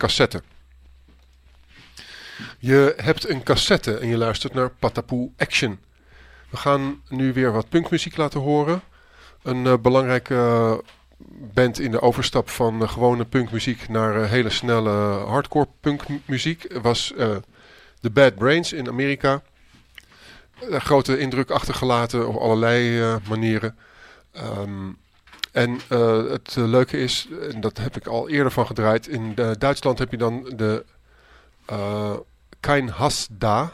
cassette. Je hebt een cassette en je luistert naar Patapoe Action. We gaan nu weer wat punkmuziek laten horen. Een belangrijke band in de overstap van gewone punkmuziek naar hele snelle hardcore punkmuziek was The Bad Brains in Amerika. Grote indruk achtergelaten op allerlei manieren. Het leuke is, en dat heb ik al eerder van gedraaid, in Duitsland heb je dan de Kein Hass da.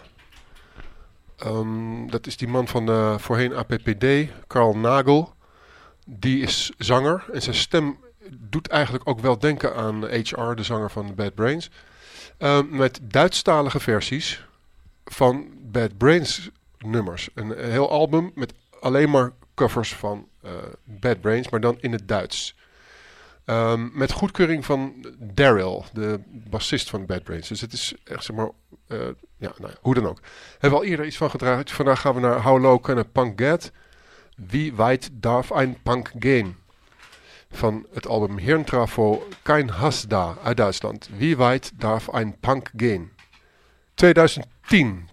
Dat is die man van voorheen APPD, Karl Nagel. Die is zanger en zijn stem doet eigenlijk ook wel denken aan HR, de zanger van Bad Brains. Met Duitsstalige versies van Bad Brains nummers. Een heel album met alleen maar covers van Bad Brains, maar dan in het Duits. Met goedkeuring van Daryl, de bassist van Bad Brains. Dus het is echt, zeg maar, hoe dan ook. Hebben we al eerder iets van gedraaid. Vandaag gaan we naar How Low Can a Punk Get? Wie weit darf ein Punk gehen? Van het album Hirntrafo, Kein Hass da uit Duitsland. Wie weit darf ein Punk gehen? 2010,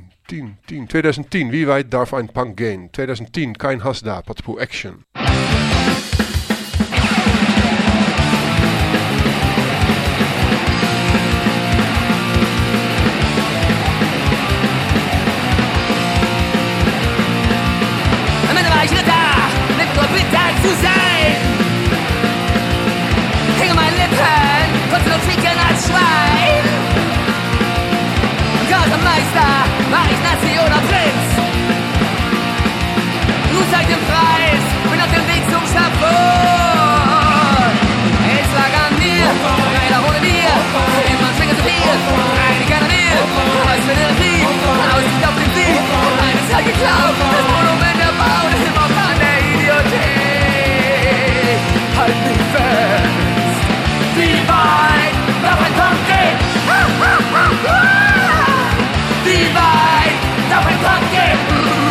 wie weit darf ein Punk gehen? 2010, Kein Hass da, Patapoe Action. Zu sein. Hänge meine Lippen, trotzdem noch ficken als Schwein. Gasemeister, war ich Nazi oder Prinz? Du zeigst den Preis, bin auf dem Weg zum Schafott. Es lag an mir, keiner ohne mir. Immer schwinge zu viel, eine keiner will. Was für eine Krieg, Aussicht auf den Sieg. Eines hat geklaut, das Monument erbaut, immer von der Idiotie. Halt mich fest. Wie weit darf ein Punk gehen? Wie weit darf ein Punk gehen?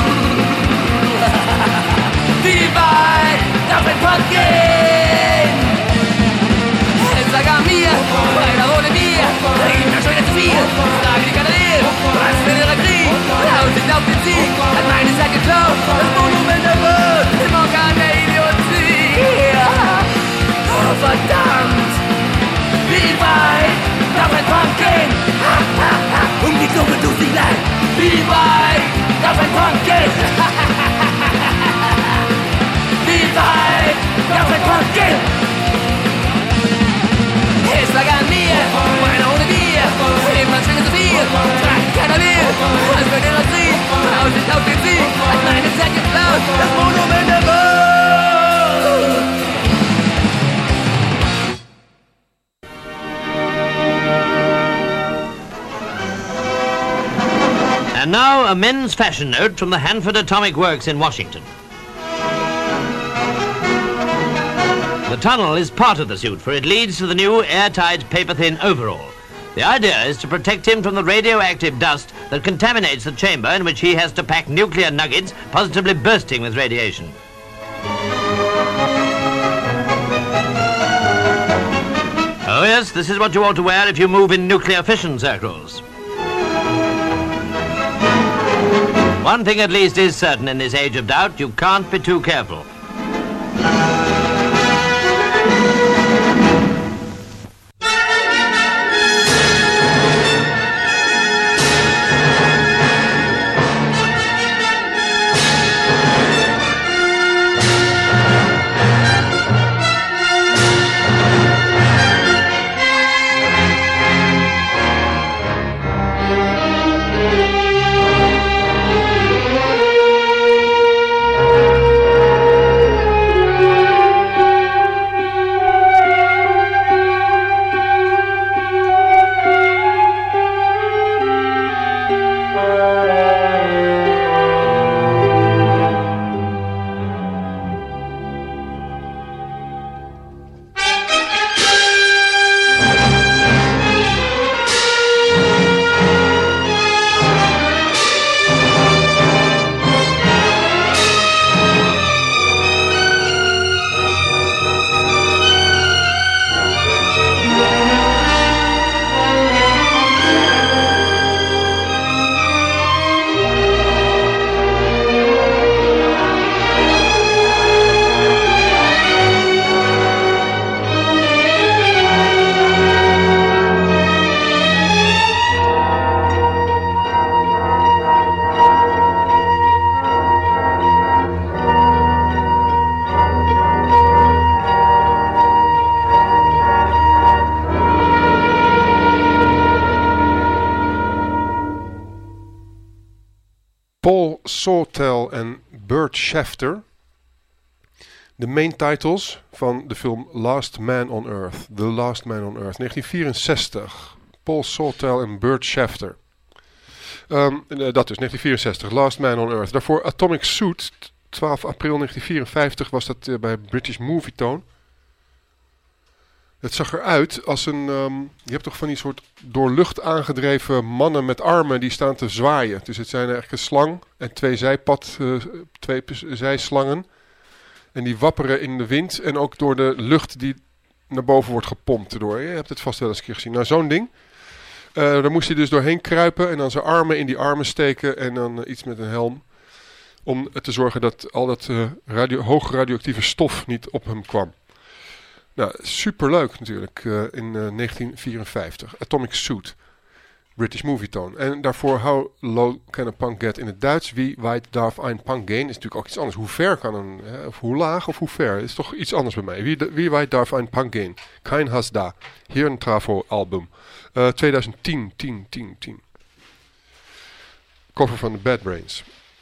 Wie weit darf ein Punk gehen? Es lag an mir, keiner ohne mir. Immer schon wieder zu viel, frage die keiner will. Was für ein Krieg, Aussicht auf den Sieg. Hat meine Zeit geklaut, das Monument erbaut. Immer kann der Idiotie. Oh, verdammt! Wie weit darf ein Punk gehen? Die Kluppe tut sich leid! Wie weit darf ein Punk gehen? Wie weit darf ein Punk gehen? Es lag an mir, meiner ohne mir. Immer schwinge zu viel, tragen keiner will. Was für eine Sieg, Aussicht auf den Sieg. Hat meine Zeit geklaut, das Monument erbaut. And now a men's fashion note from the Hanford Atomic Works in Washington. The tunnel is part of the suit, for it leads to the new airtight paper-thin overall. The idea is to protect him from the radioactive dust that contaminates the chamber in which he has to pack nuclear nuggets, positively bursting with radiation. Oh yes, this is what you ought to wear if you move in nuclear fission circles. One thing at least is certain in this age of doubt, you can't be too careful. Sawtelle en Burt Shafter. De main titles van de film Last Man on Earth. The Last Man on Earth, 1964. Paul Sawtelle en Burt Shafter. Dat is 1964, Last Man on Earth. Daarvoor Atomic Suit, 12 april 1954 was dat bij British Movietone. Het zag eruit als een... je hebt toch van die soort door lucht aangedreven mannen met armen die staan te zwaaien. Dus het zijn eigenlijk een slang en twee zijslangen. En die wapperen in de wind en ook door de lucht die naar boven wordt gepompt erdoor. Je hebt het vast wel eens een keer gezien. Nou, zo'n ding. Daar moest hij dus doorheen kruipen en dan zijn armen in die armen steken en dan iets met een helm. Om te zorgen dat al dat hoog radioactieve stof niet op hem kwam. Nou, superleuk natuurlijk in 1954. Atomic Suit. British Movietone. En daarvoor How Low Can a Punk Get in het Duits. Wie weit darf ein Punk gehen? Is natuurlijk ook iets anders. Hoe ver kan een... of hoe laag of hoe ver? Is toch iets anders bij mij. Wie weit darf ein Punk gehen? Kein Hass da. Hier een Trafo album. 2010. 10. Cover van de Bad Brains.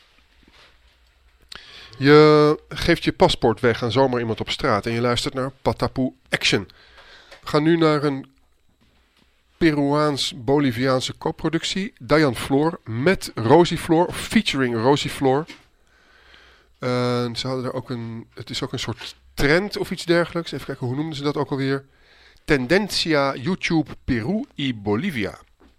Je geeft je paspoort weg aan zomaar iemand op straat en je luistert naar Patapoe Action. We gaan nu naar een Peruaans-Boliviaanse co-productie. Diane Floor met Rosie Floor, featuring Rosie Floor. Ze hadden er ook het is ook een soort trend of iets dergelijks. Even kijken, hoe noemden ze dat ook alweer? Tendencia YouTube Peru y Bolivia.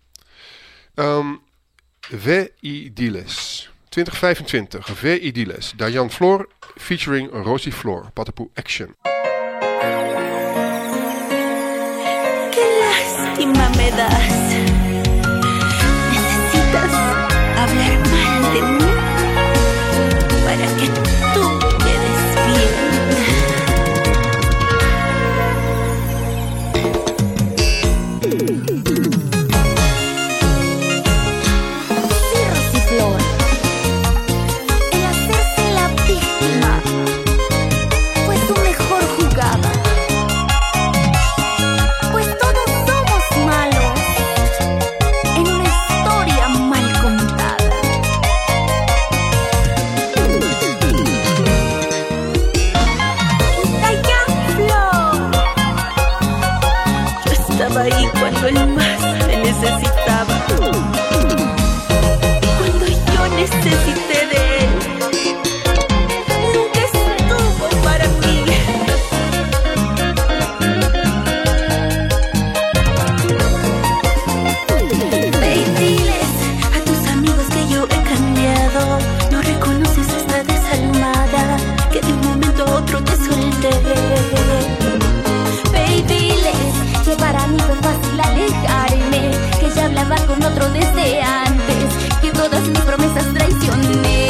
Ve y Diles. 2025, V. Idiles, Diane Floor, featuring Rosie Floor, Patapoe Action. Qué lástima me das. Necesitas hablar mal de mí para que tú quedes bien. Sí, Rosie Floor. Ahí cuando él más me necesitaba y cuando yo necesité de él nunca estuvo para mí. Ve y diles a tus amigos que yo he cambiado. No reconoces esta desalmada que de un momento a otro te solté. Ve y diles que para mí fue fácil alejarme, que ya hablaba con otro desde antes, que todas mis promesas traicioné.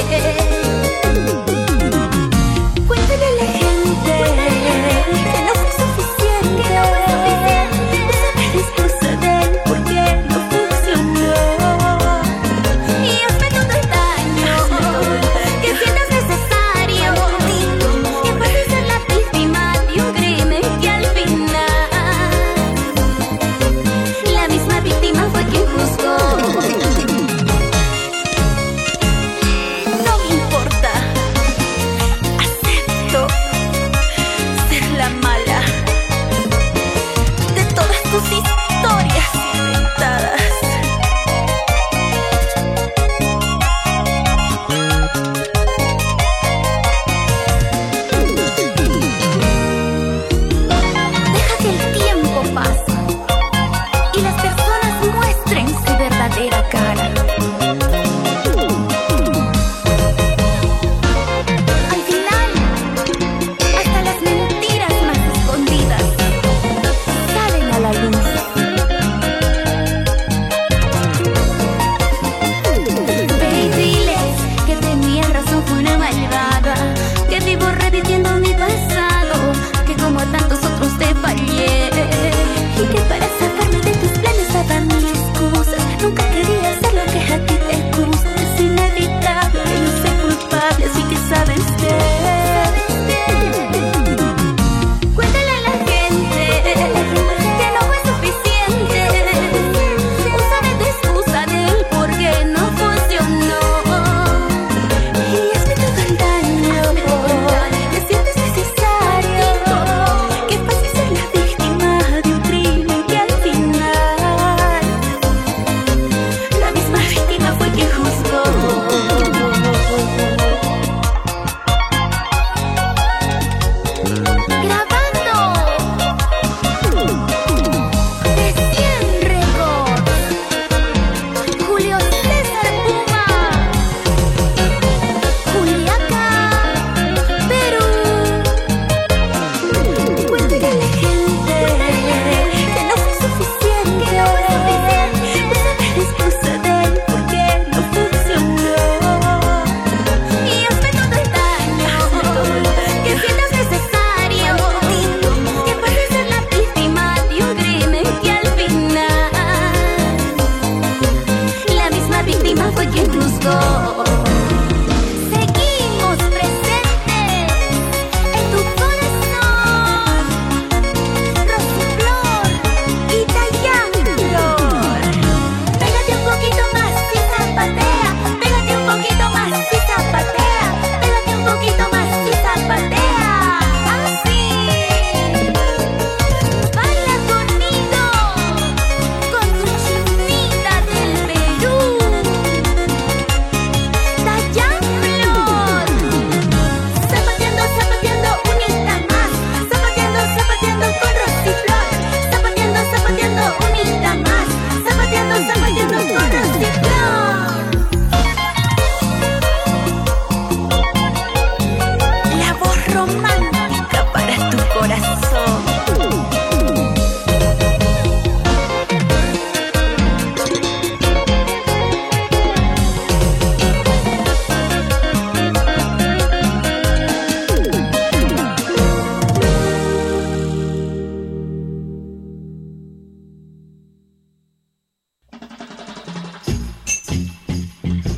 Cuéntale a la gente que no fue suficiente. Usar la excusa de él porque no funcionó. Y hazme todo el daño que sientas necesario. Y en vez de ser la víctima de un crimen que al final la misma víctima fue quien juzgó. No me importa, acepto ser la mala de todas tus historias inventadas. Deja que el tiempo pase y las personas muestren su verdadera cara. Al final, hasta las mentiras más escondidas salen a la luz.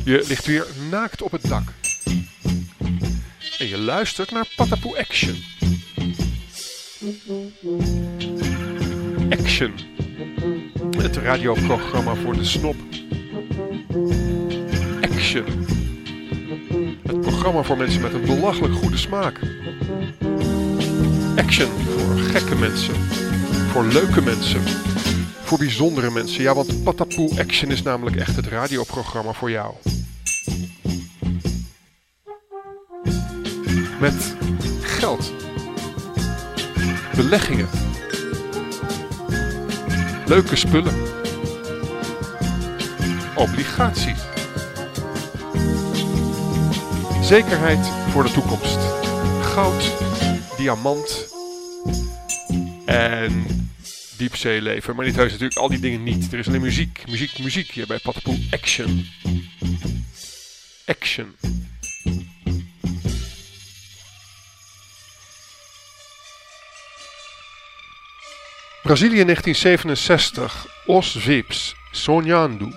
Je ligt weer naakt op het dak. En je luistert naar Patapoe Action. Action. Het radioprogramma voor de snop. Action. Het programma voor mensen met een belachelijk goede smaak. Action voor gekke mensen. Voor leuke mensen. Voor bijzondere mensen. Ja, want Patapoe Action is namelijk echt het radioprogramma voor jou. Met geld. Beleggingen. Leuke spullen. Obligaties. Zekerheid voor de toekomst. Goud, diamant en diepzeeleven. Maar niet heus natuurlijk al die dingen niet. Er is alleen muziek, muziek, muziek hier bij Patapoe Action. Action. Brazilië 1967. Os Vips. Sonhando.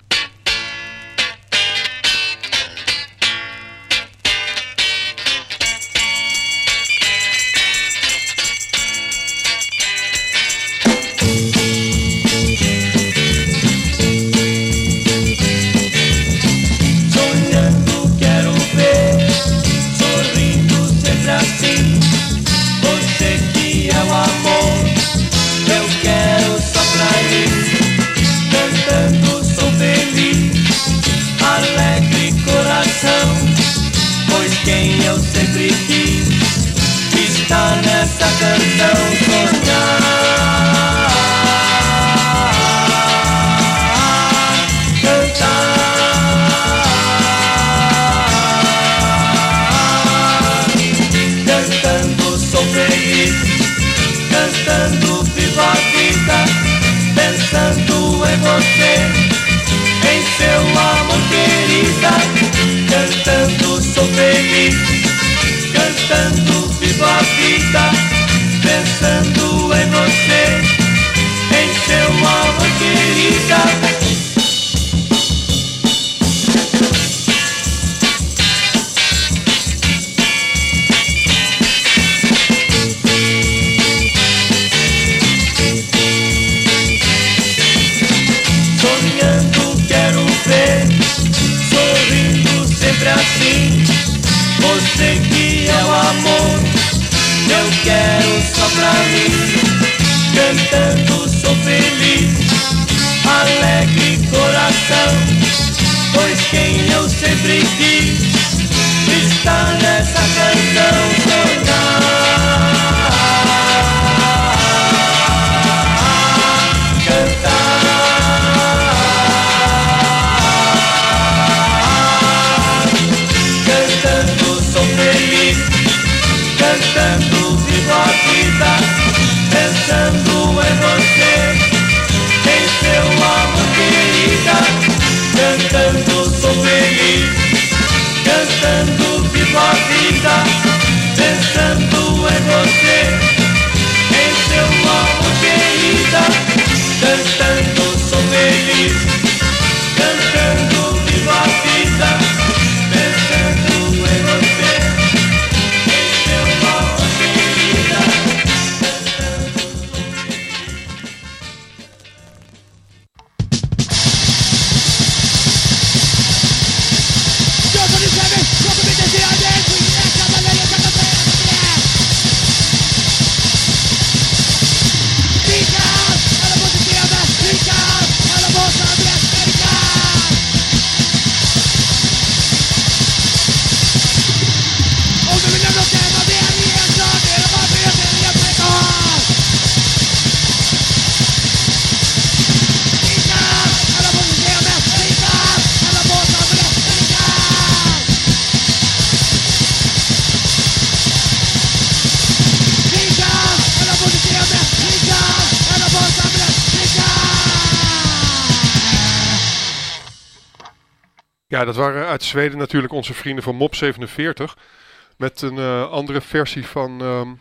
Ja, dat waren uit Zweden natuurlijk onze vrienden van Mop 47. Met een andere versie van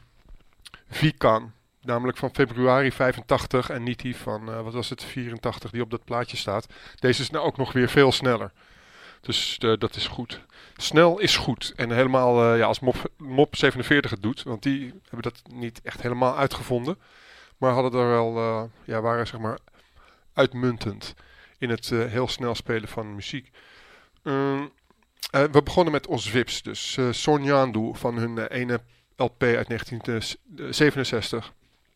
Vikan. Namelijk van februari 85 en niet die van, 84 die op dat plaatje staat. Deze is nou ook nog weer veel sneller. Dus dat is goed. Snel is goed. En helemaal als Mop 47 het doet. Want die hebben dat niet echt helemaal uitgevonden. Maar hadden er wel, waren zeg maar uitmuntend in het heel snel spelen van muziek. We begonnen met Os Vips. Dus Sonyandu van hun ene LP uit 1967.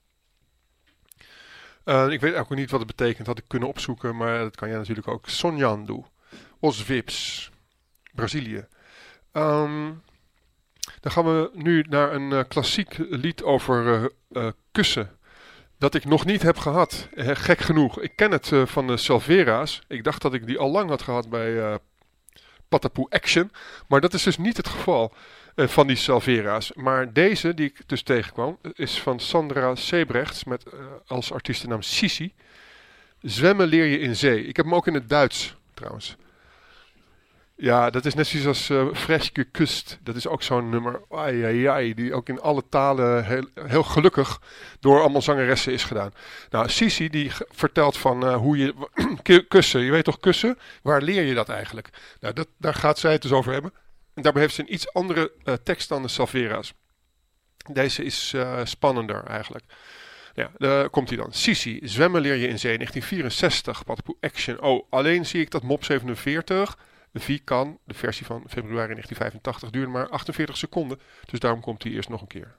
Ik weet ook niet wat het betekent. Had ik kunnen opzoeken. Maar dat kan jij natuurlijk ook. Sonyandu. Os Vips. Brazilië. Dan gaan we nu naar een klassiek lied over kussen. Dat ik nog niet heb gehad. Gek genoeg. Ik ken het van de Salvera's. Ik dacht dat ik die al lang had gehad bij Patapoe Action. Maar dat is dus niet het geval van die Salvera's. Maar deze die ik dus tegenkwam is van Sandra Sebrechts met als artiestennaam Sissi. Zwemmen leer je in zee. Ik heb hem ook in het Duits trouwens. Ja, dat is net zoals Fresh gekust. Dat is ook zo'n nummer, die ook in alle talen heel gelukkig door allemaal zangeressen is gedaan. Nou, Sissi die vertelt van hoe je kussen. Je weet toch kussen? Waar leer je dat eigenlijk? Nou, daar gaat zij het dus over hebben. En daarbij heeft ze een iets andere tekst dan de Salvera's. Deze is spannender eigenlijk. Ja, daar komt hij dan. Sissi, zwemmen leer je in zee, 1964. Patapoe Action. Oh, alleen zie ik dat Mop 47... Vikan, de versie van februari 1985, duurde maar 48 seconden. Dus daarom komt hij eerst nog een keer.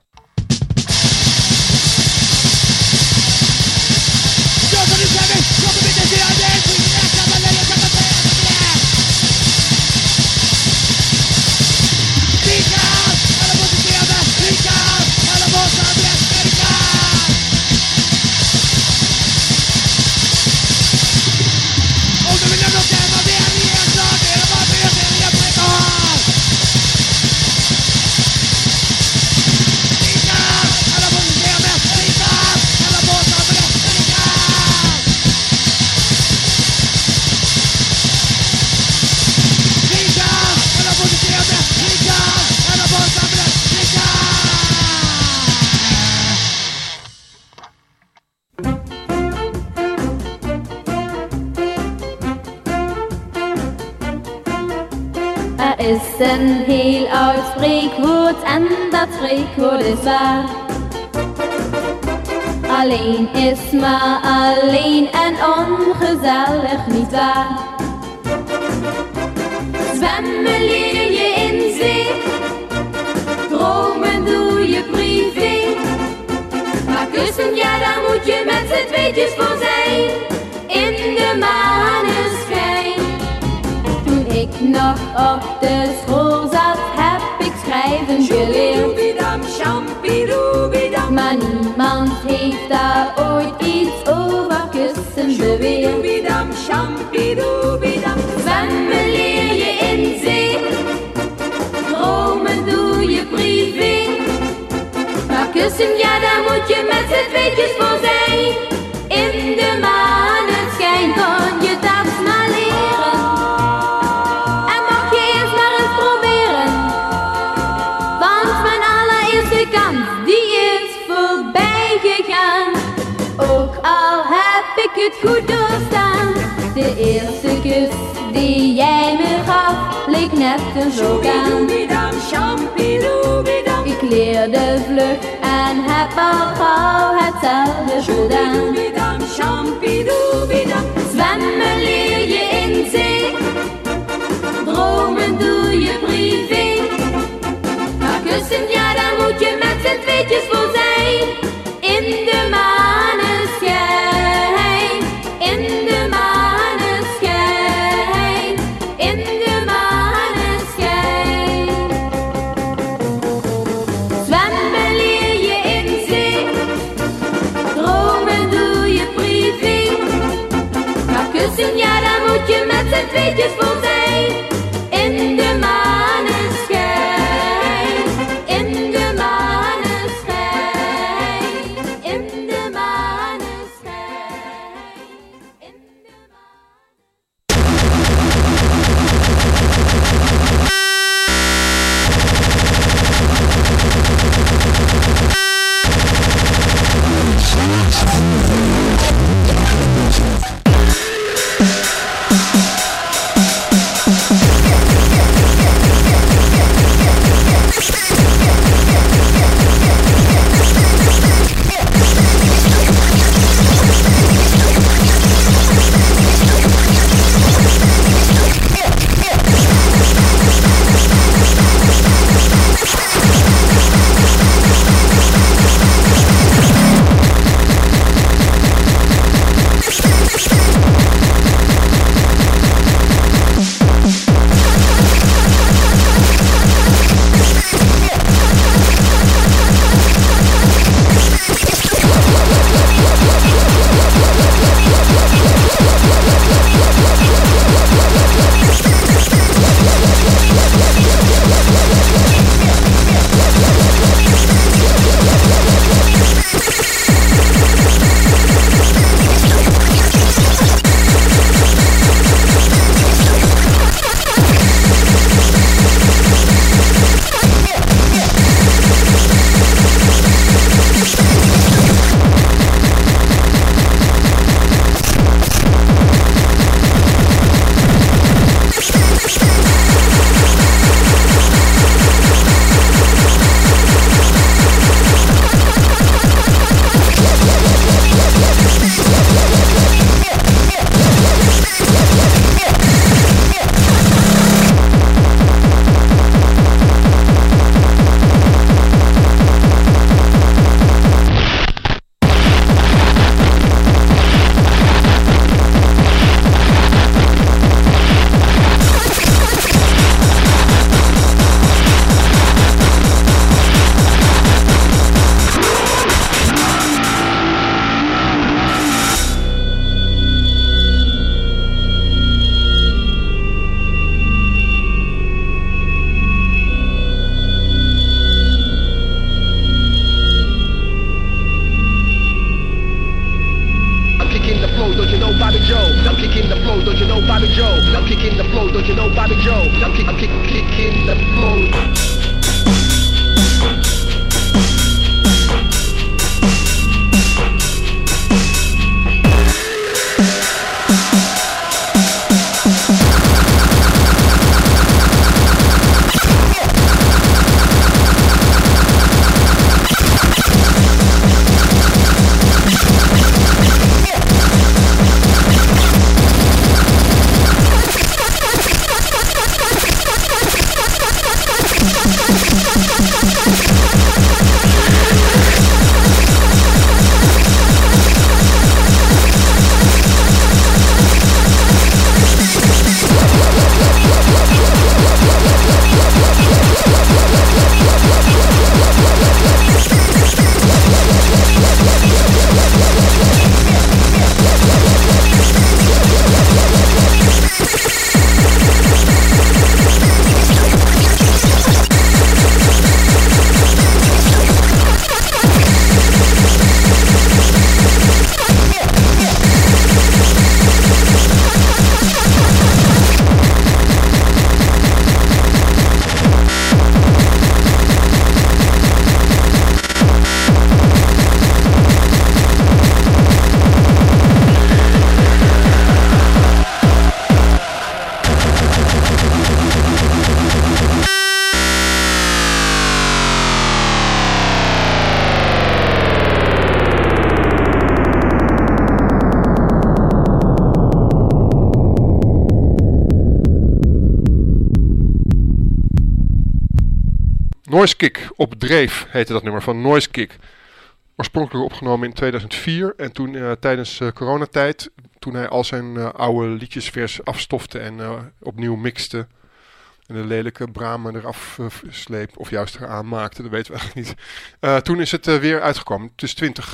Is een heel oud spreekwoord en dat spreekwoord is waar. Alleen is maar alleen en ongezellig, niet waar. Zwemmen leer je in zee, dromen doe je privé. Maar kussen, ja daar moet je met z'n tweetjes voor zijn, in de maneschijn. Toen ik nog op de school zat, heb ik schrijven geleerd. Maar niemand heeft daar ooit iets over kussen beweerd. Zwemmen leer je in zee, dromen doe je privé. Maar kussen, ja daar moet je met z'n tweetjes voor zijn, in de maneschijn. Kon je dat maar leren, en mag je eerst maar eens proberen. Want mijn allereerste kans, die is voorbij gegaan. Ook al heb ik het goed doorstaan, de eerste kus die jij me gaf, leek net een vulkaan. Ik leerde vlug en heb al gauw hetzelfde gedaan. Zwemmen leer je in zee, dromen doe je privé. Maar kussen, ja daar moet je met z'n tweetjes voor zijn, in de maneschijn, in de maneschijn, in de maneschijn. Zwemmen leer je in zee, dromen doe je privé. Maar kussen, ja daar moet je met z'n tweetjes voor zijn, in de maneschijn, in de maneschijn, in de maneschijn, in de maneschijn. Bobby Joe. I'm kicking the flow, don't you know Bobby Joe? I'm kicking the flow. Noise Kick op Dreef heette dat nummer van Noise Kick. Oorspronkelijk opgenomen in 2004 en toen tijdens coronatijd, toen hij al zijn oude liedjes vers afstofte en opnieuw mixte en de lelijke bramen eraf sleep of juist eraan maakte, dat weten we eigenlijk niet. Toen is het weer uitgekomen. Dus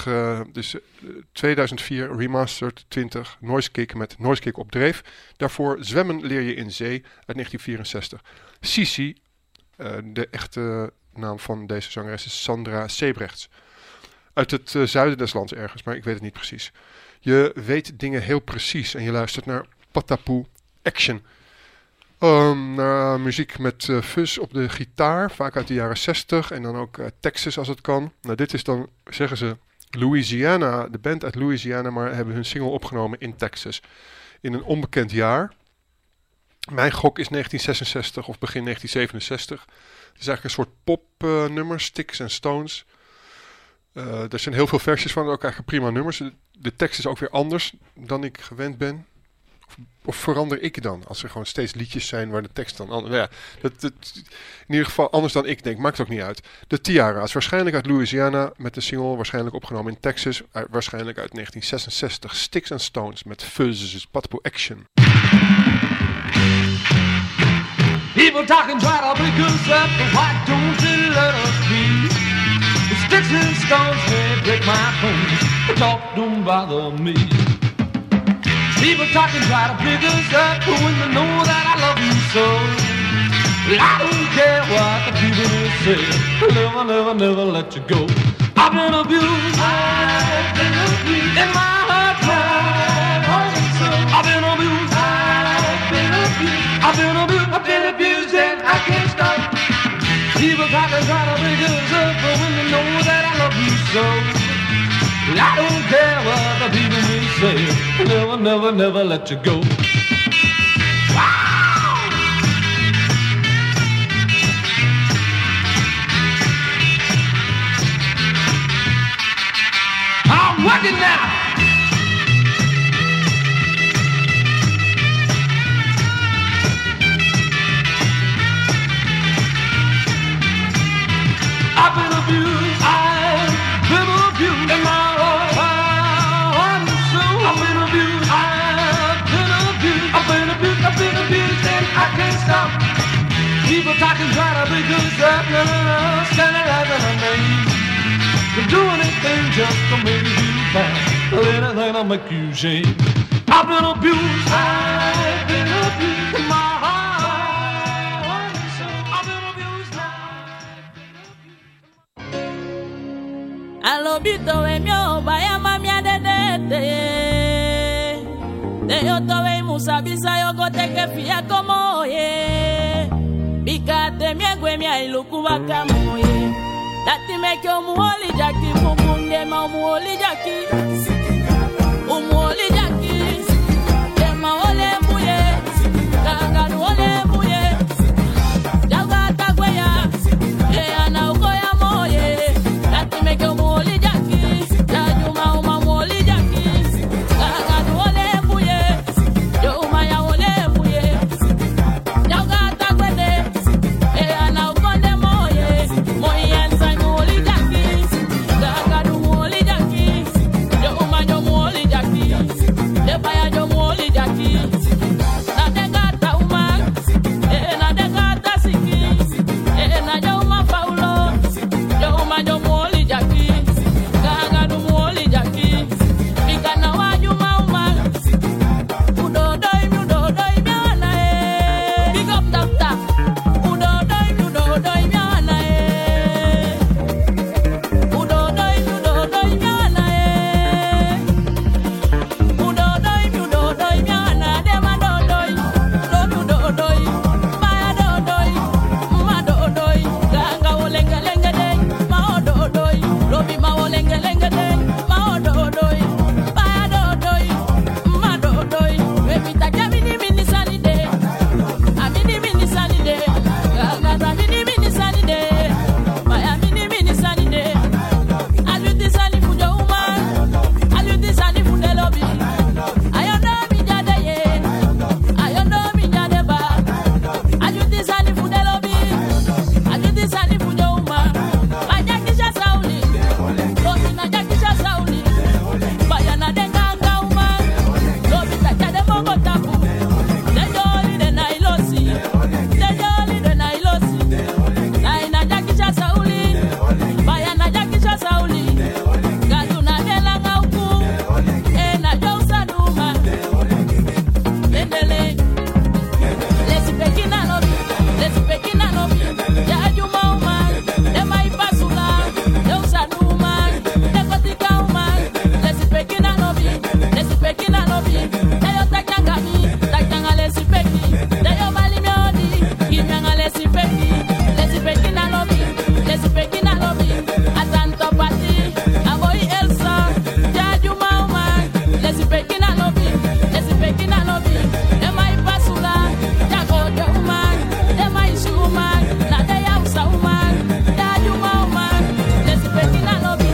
2004 remastered 20 Noise Kick met Noise Kick op Dreef. Daarvoor Zwemmen leer je in zee uit 1964. Sisi, de echte naam van deze zangeres is Sandra Sebrechts. Uit het zuiden des lands ergens, maar ik weet het niet precies. Je weet dingen heel precies en je luistert naar Patapoe Action. Naar muziek met fuzz op de gitaar, vaak uit de jaren 60 en dan ook Texas als het kan. Nou, dit is dan, zeggen ze, Louisiana, de band uit Louisiana, maar hebben hun single opgenomen in Texas. In een onbekend jaar. Mijn gok is 1966 of begin 1967. Het is eigenlijk een soort popnummer, Sticks and Stones. Er zijn heel veel versies van, ook eigenlijk prima nummers. De tekst is ook weer anders dan ik gewend ben. Of verander ik dan? Als er gewoon steeds liedjes zijn waar de tekst dan anders... Ja, in ieder geval anders dan ik denk, maakt ook niet uit. De Tiara's, waarschijnlijk uit Louisiana met de single, waarschijnlijk opgenomen in Texas. Waarschijnlijk uit 1966. Sticks and Stones met Fuzz, Patapoe Action. People talking try to break us up, but why don't they let us be? The sticks and stones may break my bones, but talk don't bother me. People talking try to break us up, but when they know that I love you so, well, I don't care what the people will say. I'll never let you go. I've been abused, in my heart, I've been abused, I've been abused and I can't stop. People talking try to break us up, but when they know that I love you so, well, I don't care what the people will say. Never let you go. Wow! I'm working now. I've been abused, in my heart and soul. I've been abused, I've been abused and I can't stop. People talking, trying to be good stuff, standing right on my name. They'll do anything just to make you bad, anything to make you shame. I've been abused, in my heart and soul. I've been abused Alobito e mio baya mamia de yo tobe musa bisa yo kote que fia como ye. Bikate miegwe mi ai lukuba kamo ye. Dati make yo muoli jaki mukunde ma muoli jaki. Umuoli jaki. Dema ole muye. Ganga ole muye. Jaga tagweya. E ana ukoya moye. Dati make yo muoli jaki. Jajuma uma muoli jaki. Ganga ole muye. Yo uma ya ole muye. Jaga tagwede. E ana ukonde moye. Moye ensai muoli jaki. Ganga muoli jaki. Yo uma yo muoli jaki. Debaya yo muoli jaki. Na degata uma. E na degata siki. E na yo uma paulo. Yo uma yo muoli jaki. Ganga muoli jaki. Bigana wa yo uma. Udodoi miana e. Big up doctor. Udodoi miana e. Udodoi miana e. Udodoi miana. Dema dodoi. Dodoi. Maya dodoi. Ma dodoi. Ganga olenga lenga dei. Ma dodoi. Robi ma olenga lenga dei. Ma dodoi. Maya dodoi. Ma dodoi. Webita jamini mini sanide. Amini mini sanide. Ganga mini sanide. Maya mini sanide. Aluti sani fujo uma. Aluti sani fude lobi. Ayondo mi jade ye. Ayondo mi jade ba. Aluti sani fude lobi. Aluti sani fujo uma. Majakisha sauli. Lobi na jakisha sauli. Bayana denganga uma. Lobi takade mongo tapu. Dejoli de nailosi. Dejoli de nailosi. Naina jakisha sauli. Bayana jakisha sauli. Gazuna delanga uku. Ena jousa duma. Endele. Lesi pekina lobi. Jajuma uma. Dema ipasula. Jousa duma. Dekotika uma. Lesi pekina lobi. Dayo takangami. Takanga lesi peki. Dayo malimiodi. Kimyanga lesi peki. Lesi pekina lobi. Atanto pati. Aboy Elsa. Jajuma uma. Lesi pekina lobi. Dema ipasula. Jago uma. Dema isuma. Na deya usa uma. Jajuma uma. Lesi pekina lobi.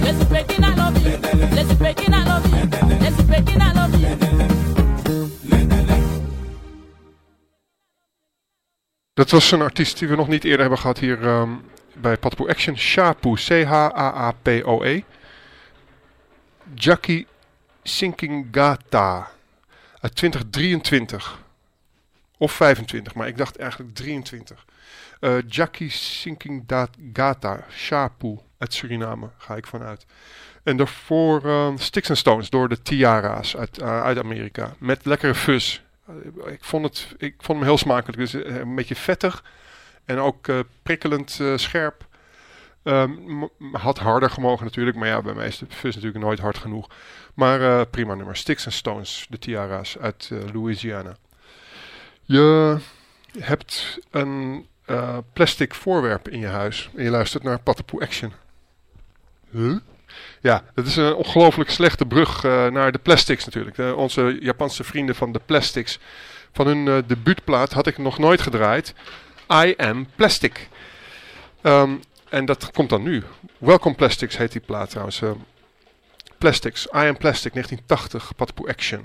Dat was een artiest die we nog niet eerder hebben gehad hier bij Patapoe Action. Chapu, C-H-A-A-P-O-E. Jackie Sinkingata uit 2023. Of 25, maar ik dacht eigenlijk 23. Jackie Sinkingata, Chapu uit Suriname, ga ik vanuit. En daarvoor Sticks and Stones door de Tiara's uit Amerika. Met lekkere fuzz. Ik vond hem heel smakelijk. Dus een beetje vettig. En ook prikkelend scherp. Had harder gemogen natuurlijk. Maar ja, bij mij is de fuzz natuurlijk nooit hard genoeg. Maar prima nummer. Sticks and Stones, de Tiara's uit Louisiana. Je hebt een plastic voorwerp in je huis. En je luistert naar Patapoe Action. Huh? Ja, dat is een ongelooflijk slechte brug naar de Plastics natuurlijk. Onze Japanse vrienden van de Plastics. Van hun debuutplaat had ik nog nooit gedraaid. I Am Plastic. En dat komt dan nu. Welcome Plastics heet die plaat trouwens. Plastics, I Am Plastic, 1980, Patapoe Action.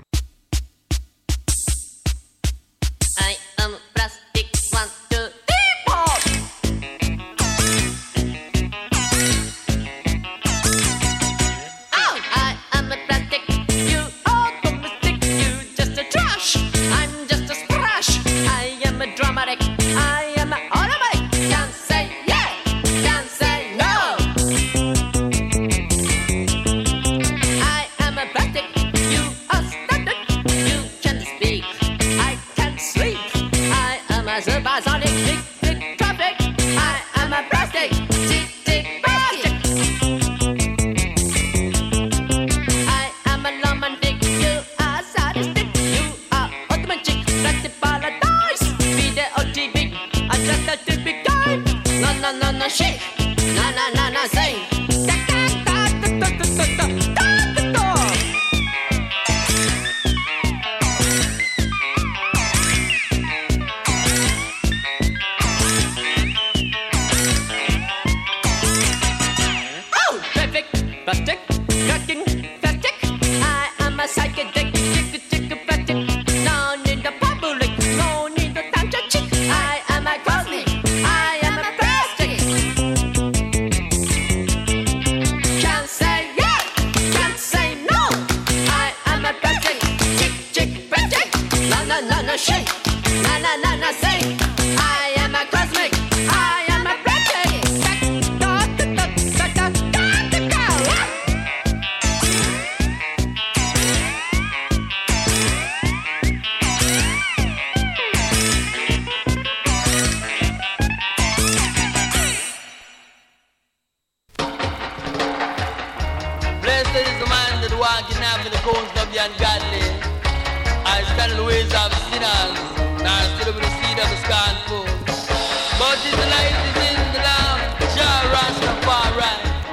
I am plastic, 1, 2, 3, 4. Oh, I am a plastic, you are domestic, you just a trash. I'm just a splash. I am a dramatic, I am an automatic. Can't say yeah, can't say no. I am a plastic, you are standard. You can't speak, I can't sleep. I am a supersonic, tick traffic. I am a plastic, tick plastic. I am a romantic, you are sadistic. You na shake, na sing. Da da da da da da da da da. Oh, perfect, plastic, cracking, plastic. I am a psychedelic, plastic. No need the public, no need the time to chick. I am a cosmic, I am a plastic. Can't say yes, can't say no. I am a plastic, chick, plastic. Na shake, na say. I am a cosmic, I am a plastic. Da da da da da da da da. Blessed is the man that walketh not in the counsel of the ungodly, I stand in the ways of sinners, nor sit up in the seat of the scornful. But his delight is in the Lamb, Jah Rastafari.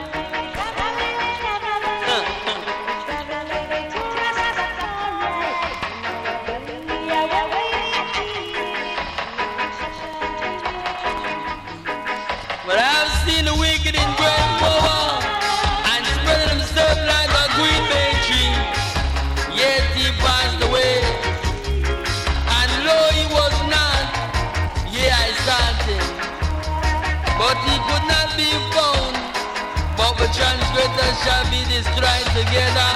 But I've seen the wicked in great power, and spreading himself like a green bay tree. Yet he passed away, and lo, he was not. Yeah, I sought him, but he could not be found. But the transgressors shall be destroyed together.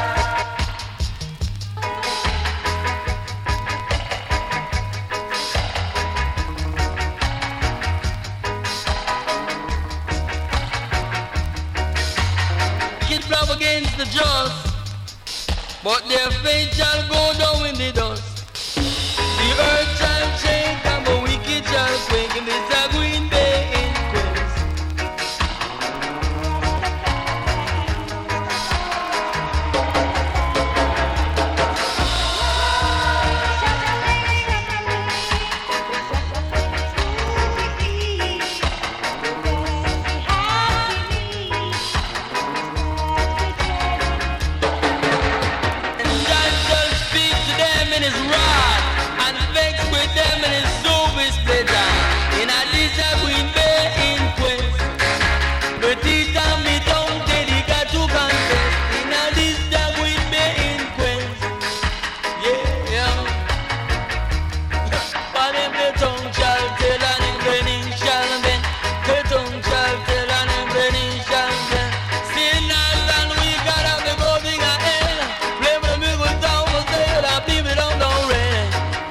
Wicked plot against the just, but their faith shall go down in the dust. The earth shall shake and the wicked shall quake in this green bay in Queens. God shall speak to them in his wrath, and vex with them in his super splitter. In a lisa green bay in Queens, the teeth and me tongue got to confess. In a lisa green bay in Queens, yeah. But if the tongue shall tell and if the knee shall bend, the tongue shall tell and if the knee shall bend. Sinners and we got up the golden hell. Play with the music down the sail and people don't rain.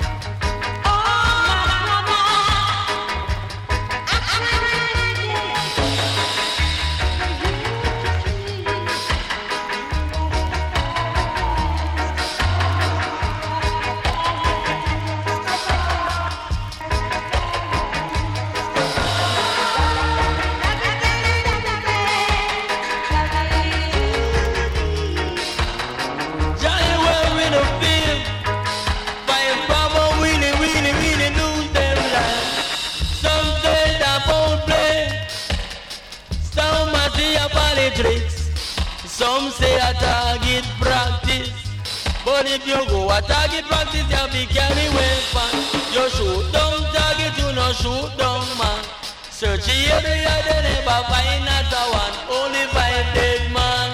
Johnny well in the field, by a farmer really lose them life. Some say that won't play, some might say a politics, some say a target practice. But if you go a target practice, you be carry weapon. You shoot down target, you no shoot down man. Search here, they never find not a one, only 5 dead man.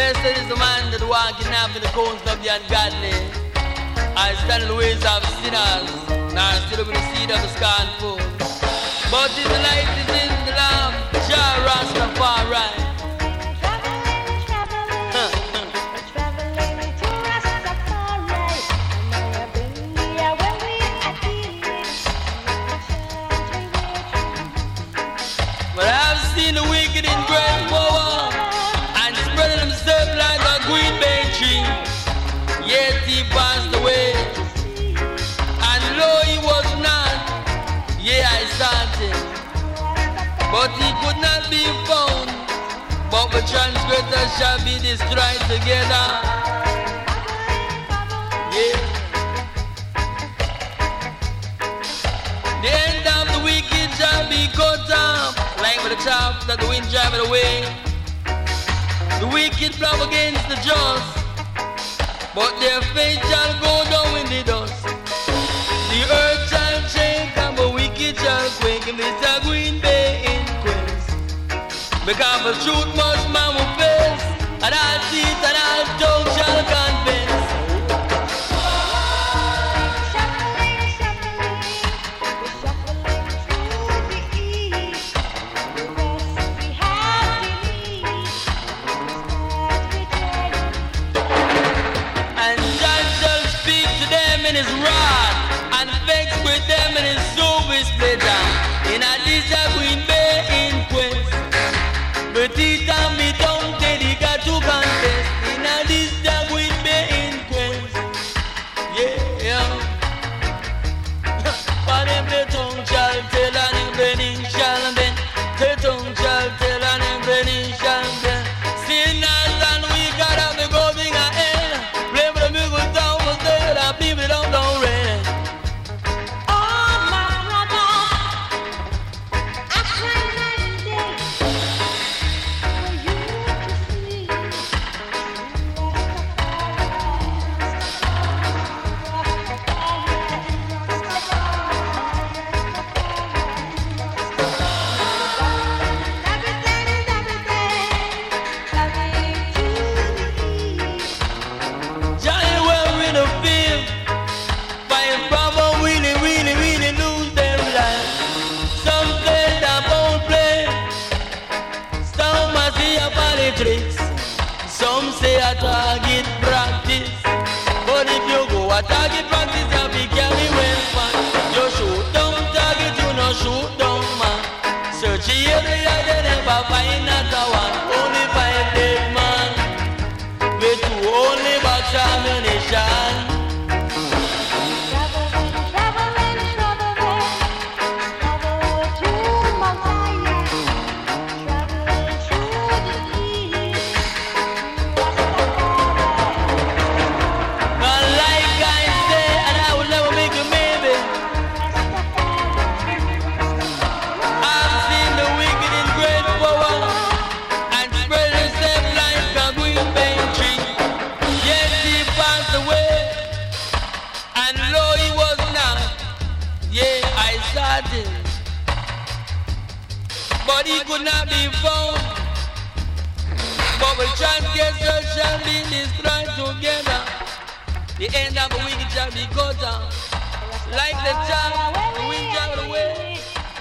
Blessed is the man that walking up in the coast of the ungodly. I stand in the ways of sinners, nor sit up in the seat of the scornful. But his light is in the Lamb, Jah Rastafari. But I've seen the wicked in great power and spreading himself like a green bay tree. Yet he passed away, and lo, he was not. Yeah, I sought him, but he could not be found. But the transgressors shall be destroyed together. Yeah. The end of the wicked shall be cut off, like with the chaff that the wind drive it away. The wicked plow against the just, but their faith shall go down in the dust. The earth shall shake and the wicked shall quake in this Green Bay inquest. Because the truth must man will face, and all teeth and all tongue shall confess. In his rod and vex with them in his service pleasure. In a Green Bay inquest, but he and me don't dedicate to contest. In a Green Bay inquest, yeah. But if the tongue shall tell and the brain shall bend, the tongue shall tell and the brain shall bend. Sinners and we gotta be going ahead. Play for the music down the stage and people don't rain. Oh, my brother, I cry night and day for you to see. Johnny well in the field, fighting problem, really lose their life. Some say that won't play, some must see a politics, some say a target practice. But if you go a target practice, you'll be carrying weapon. You shoot down target, you no shoot down man. Search the area, they never find not a one. Only 5 dead man with 2 only box ammunition. Now, like I say, and I will never make a maybe. I've seen the wicked in great power and spread himself like a green bay tree. Yet he passed away, and lo, he was not. Yeah, I sought him, but he could not be found. But the transgressors shall be destroyed together. The end of the wicked shall be cut off, like the chaff, the wind drive away.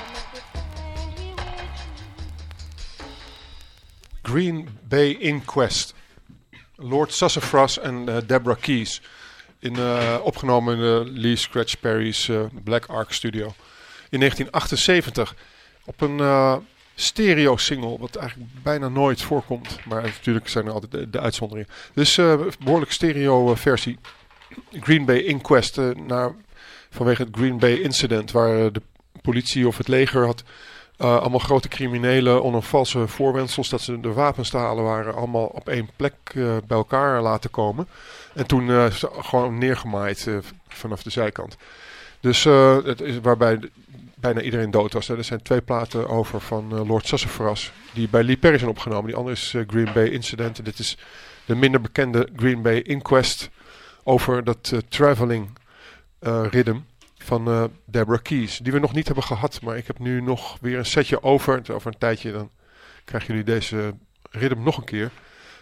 Green Bay Inquest. Lord Sassafras en Deborah Keys. Opgenomen in de Lee Scratch Perry's Black Ark Studio. In 1978. Op een stereo single, wat eigenlijk bijna nooit voorkomt. Maar natuurlijk zijn er altijd de uitzonderingen. Dus behoorlijk stereo versie. Green Bay Inquest. Vanwege het Green Bay Incident. Waar de politie of het leger had allemaal grote criminelen onder valse voorwendsels dat ze de wapens te halen waren, allemaal op één plek bij elkaar laten komen. En toen gewoon neergemaaid vanaf de zijkant. Dus het is waarbij bijna iedereen dood was. Hè. Er zijn 2 platen over van Lord Sassafras die bij Lee Perry zijn opgenomen. Die andere is Green Bay Incident. En dit is de minder bekende Green Bay Inquest over dat traveling rhythm van Deborah Keys, die we nog niet hebben gehad. Maar ik heb nu nog weer een setje over. Over een tijdje dan krijgen jullie deze rhythm nog een keer.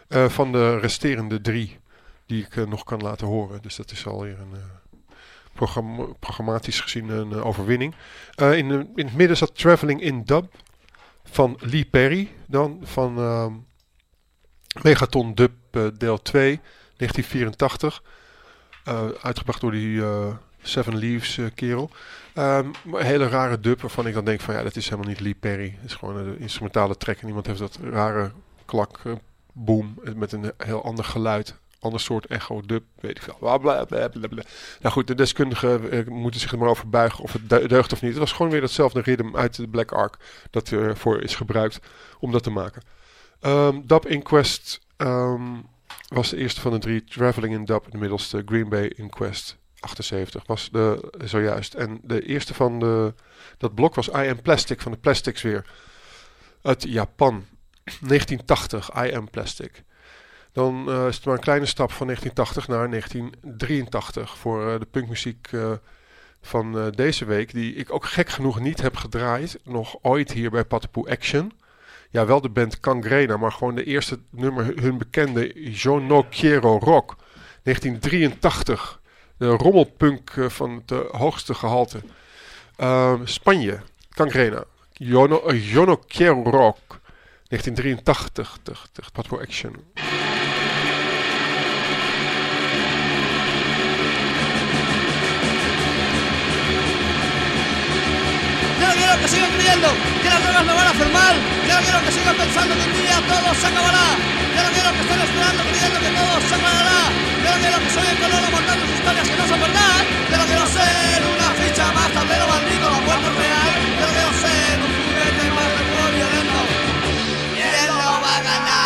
van de resterende 3 die ik nog kan laten horen. Dus dat is alweer een programmatisch gezien een overwinning. In het midden zat Traveling in Dub van Lee Perry. Dan van Megaton Dub deel 2, 1984. Uitgebracht door die Seven Leaves kerel. Een hele rare dub waarvan ik dan denk van ja, dat is helemaal niet Lee Perry. Het is gewoon een instrumentale track en iemand heeft dat rare klak, boom, met een heel ander geluid. Ander soort echo, dub, weet ik veel. Blablabla. Nou goed, de deskundigen moeten zich er maar over buigen of het deugt of niet. Het was gewoon weer datzelfde rhythm uit de Black Ark dat ervoor is gebruikt om dat te maken. Dub Inquest was de eerste van de 3. Traveling in Dub, de middelste. Green Bay Inquest 78 was zojuist. En de eerste van dat blok was I Am Plastic van de Plastics weer. Uit Japan. 1980, I Am Plastic. Dan is het maar een kleine stap van 1980 naar 1983 voor de punkmuziek van deze week. Die ik ook gek genoeg niet heb gedraaid. Nog ooit hier bij Patapoe Action. Ja, wel de band Gangrena, maar gewoon de eerste nummer, hun bekende Yo No Quiero Rock. 1983. De rommelpunk van het hoogste gehalte. Spanje, Gangrena. Yo No Quiero Rock. 1983. Patapoe Action. Yo no quiero que sigan creyendo que las drogas me van a hacer mal. Yo no quiero que sigan pensando que un día todo se acabará. Yo no quiero que estén esperando creyendo que todo se aclarará. Yo no quiero que sueñen con oro montando sus historias que no son verdad. Yo no quiero ser una ficha más, tablero maldito, la muerte es real. Yo no quiero ser un juguete más de juego violento. ¿Quién lo va a ganar?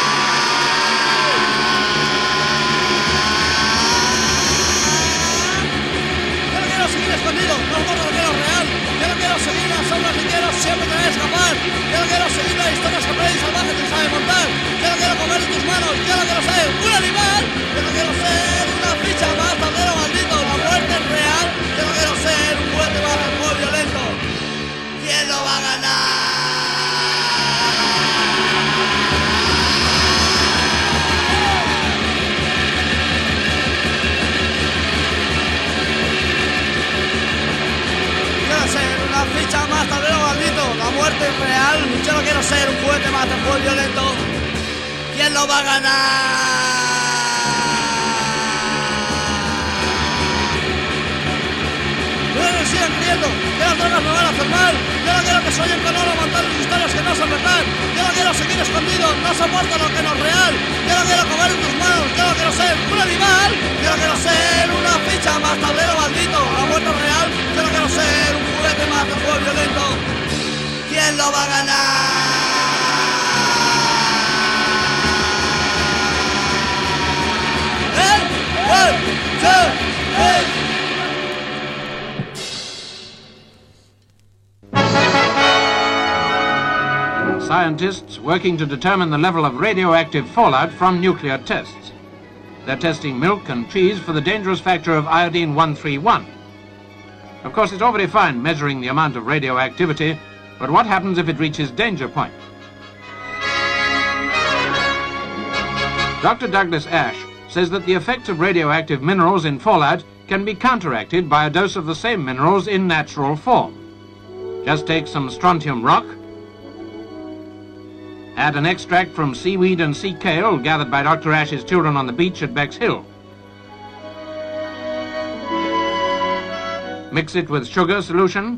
Yo no quiero seguir escondido, no es lo que quiero real. Yo no quiero seguir las sombras que quiero siempre tener escapar. Yo no quiero seguir las historias que Freddy Salvaje te sabe montar. Yo no quiero comer en tus manos, yo no quiero ser un animal. Yo no quiero ser una ficha más, tablero maldito, la muerte es real. Yo no quiero ser un juguete más de juego violento. ¿Quién lo va a ganar? Ser una ficha más, tablero maldito, la muerte es real. Yo no quiero ser un juguete más de juego violento. ¿Quién lo va a ganar? Yo no sigan creyendo que las drogas me van a hacer mal. Yo no quiero que sueñen con oro montando historias que no son verdad. Yo no quiero seguir escondido, no soporto lo que no es real. Yo no quiero comer en tus manos, yo no quiero ser un animal. Yo no quiero ser una ficha más, tablero maldito, la muerte es real. Yo no quiero ser un juguete más de juego violento. ¿Quién lo va a ganar? Scientists working to determine the level of radioactive fallout from nuclear tests. They're testing milk and cheese for the dangerous factor of iodine-131. Of course, it's all very fine measuring the amount of radioactivity, but what happens if it reaches danger point? Dr. Douglas Ash says that the effects of radioactive minerals in fallout can be counteracted by a dose of the same minerals in natural form. Just take some strontium rock, add an extract from seaweed and sea kale gathered by Dr. Ash's children on the beach at Bexhill. Mix it with sugar solution,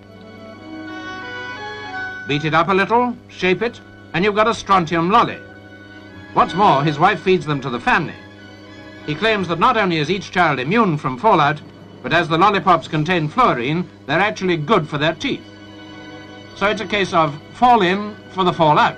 beat it up a little, shape it, and you've got a strontium lolly. What's more, his wife feeds them to the family. He claims that not only is each child immune from fallout, but as the lollipops contain fluorine, they're actually good for their teeth. So it's a case of fall in for the fallout.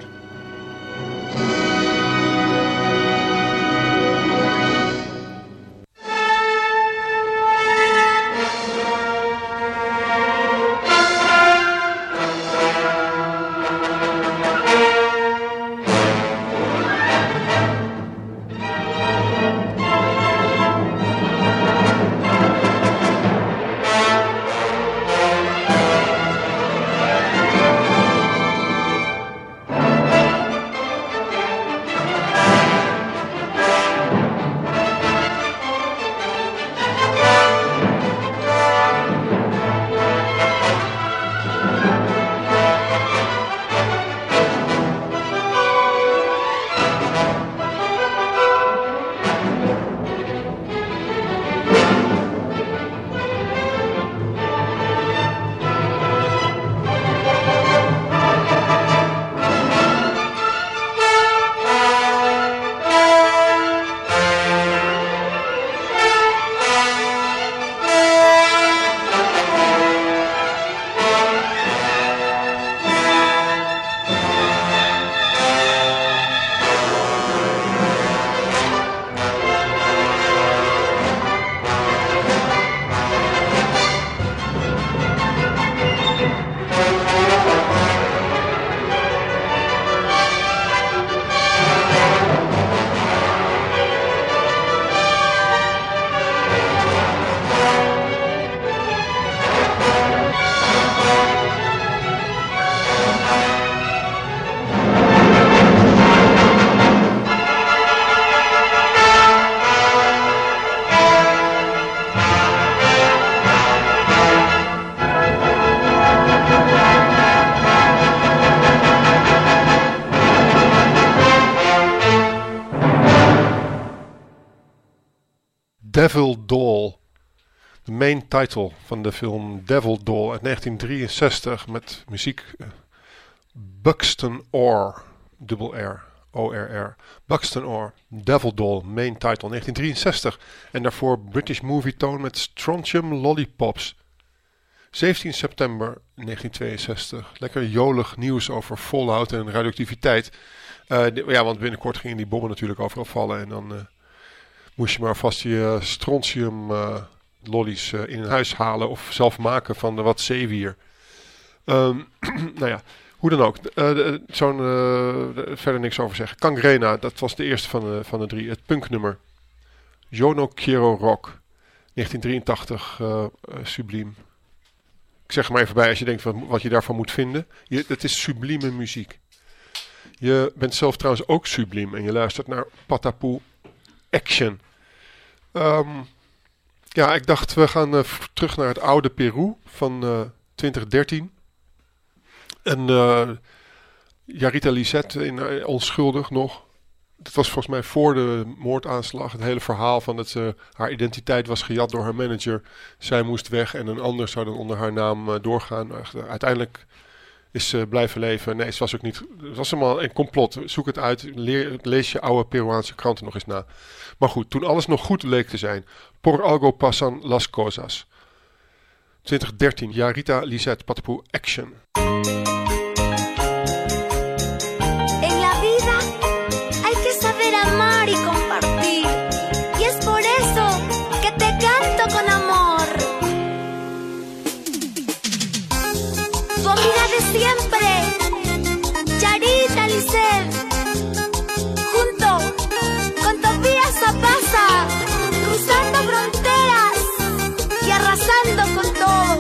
Devil Doll. De main title van de film Devil Doll uit 1963 met muziek Buxton Orr, dubbel R, O-R-R. Buxton Orr, Devil Doll, main title 1963. En daarvoor British Movie Tone met Strontium Lollipops. 17 september 1962. Lekker jolig nieuws over Fallout en radioactiviteit. Want binnenkort gingen die bommen natuurlijk overal vallen. En dan moest je maar vast je strontium lollies in huis halen of zelf maken van wat zeewier. Hoe dan ook. Verder niks over zeggen. Gangrena, dat was de eerste van de drie. Het punknummer. Yo no quiero rock. 1983, subliem. Ik zeg er maar even bij als je denkt wat je daarvan moet vinden. Het is sublieme muziek. Je bent zelf trouwens ook subliem en je luistert naar Patapoe Action. Ik dacht we gaan terug naar het oude Peru van 2013. En Yarita Lisette, onschuldig nog. Dat was volgens mij voor de moordaanslag. Het hele verhaal van dat haar identiteit was gejat door haar manager. Zij moest weg en een ander zou dan onder haar naam doorgaan. Uiteindelijk is ze blijven leven. Nee, het was ook niet. Het was helemaal een complot. Zoek het uit. Lees je oude Peruaanse kranten nog eens na. Maar goed, toen alles nog goed leek te zijn. Por algo pasan las cosas. 2013, Yarita Lisette, Patapoe Action. En la vida hay que saber amar y compartir. Y es por eso que te canto con amor. Tu amiga de siempre, Yarita Lisette, junto con Tobias Zapasa, cruzando fronteras y arrasando con todo.